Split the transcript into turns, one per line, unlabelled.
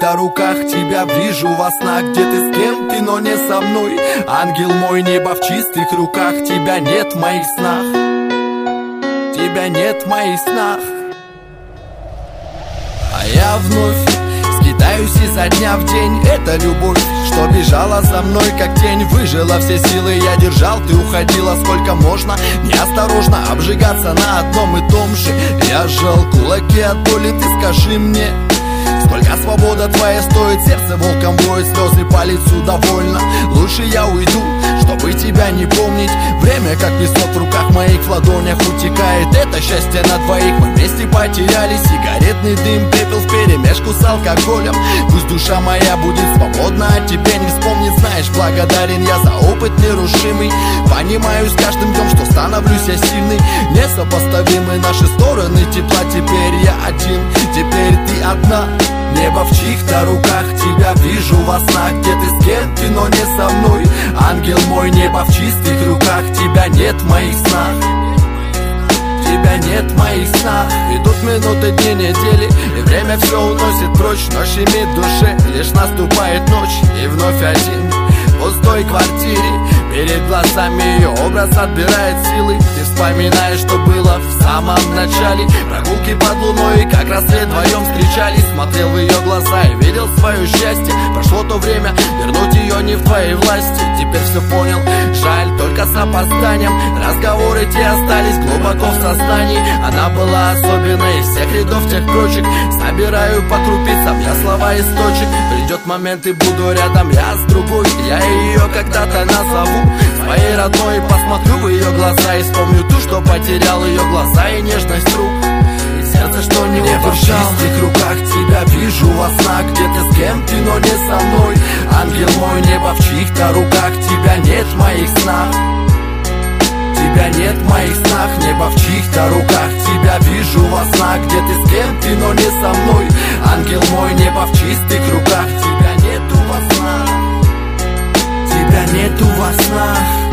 чьих-то руках тебя вижу во снах, где ты с кем-то, но не со мной. Ангел мой, небо в чистых руках, тебя нет в моих снах, тебя нет в моих снах. А я вновь скитаюсь изо дня в день. Это любовь, что бежала за мной как тень. Выжила все силы, я держал, ты уходила. Сколько можно неосторожно обжигаться на одном и том же. Я сжал кулаки от боли, ты скажи мне, сколько свобода твоя стоит? Сердце волком воет, слезы по лицу довольно. Лучше я уйду, чтобы тебя не помнить. Время как песок в руках моих, в ладонях утекает. Это счастье на двоих, мы вместе потеряли. Сигаретный дым, пепел вперемешку с алкоголем. Пусть душа моя будет свободна, а тебе не вспомнит. Знаешь, благодарен я за опыт нерушимый. Понимаю с каждым днем, что становлюсь я сильный. Несопоставимы наши стороны тепла. Теперь я один, теперь ты одна. Небо в чьих-то руках, тебя вижу во снах, где ты с кем-то, но не со мной. Ангел мой, небо в чистых руках, тебя нет в моих снах, тебя нет в моих снах. Идут минуты, дни, недели, и время все уносит прочь. Но щемит в душе, лишь наступает ночь, и вновь один в пустой квартире. Перед глазами ее образ отбирает силы. Ты вспоминаешь, что было в самом начале. Прогулки под луной, как рассвет вдвоем встречались. Смотрел в ее глаза и видел свое счастье. Прошло то время, вернуть ее не в твоей власти. Теперь все понял, жаль, только с опозданием. Разговоры те остались глубоко в сознании. Она была особенной из всех рядов тех прочих. Собираю по крупицам я слова из точек. Придет момент и буду рядом я с другой. Я ее когда-то назову своей родной. Посмотрю в ее глаза и вспомню ту, что потерял. Ее глаза и нежность рук, и сердце, что не
Небо в чистых руках, тебя вижу во снах, где ты с кем-то, но не со мной. Ангел мой, небо в чьих-то руках, тебя нет в моих снах, тебя нет в моих снах. Небо в чьих-то руках, тебя вижу во снах, где ты с кем-то, но не со мной. Ангел мой, небо в чистых руках, тебя нету во снах, тебя нету во снах.